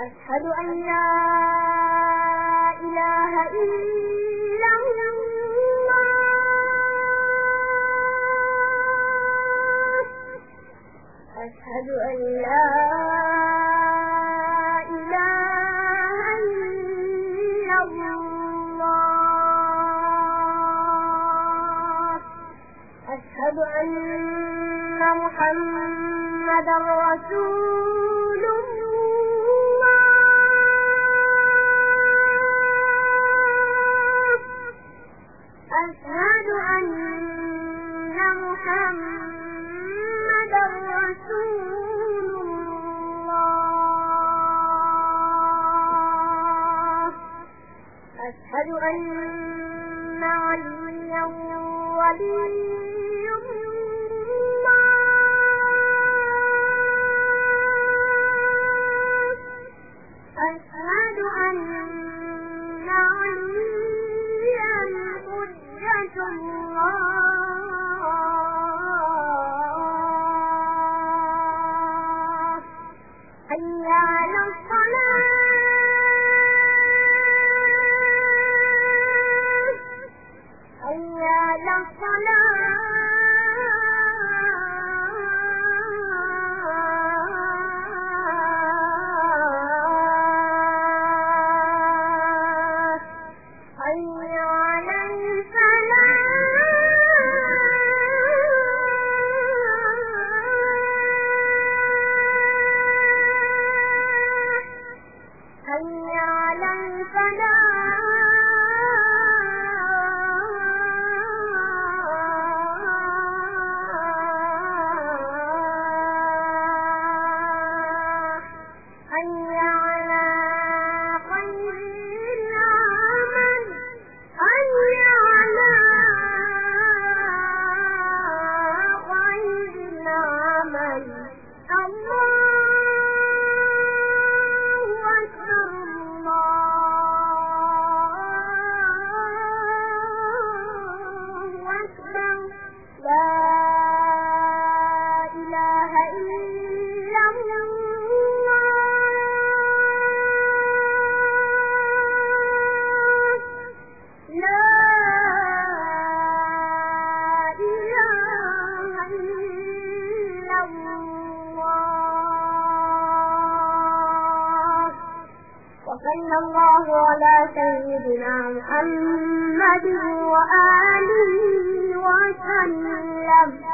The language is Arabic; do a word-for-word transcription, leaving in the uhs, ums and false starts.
أشهد أن لا إله إلا الله أشهد أن لا إله إلا الله أشهد أن محمدا رسول الله أشهد أن محمدا رسول الله أشهد أن عليا ولي أشهد أن عليا حجة الله حي على الصلاة حي على الصلاة حي على الفلاح حي على خير العمل حي على خير العمل الله أكبر الله أكبر لا إله إلا الله لا إله إلا الله وصلى الله على سيدنا محمد وآله وسلم.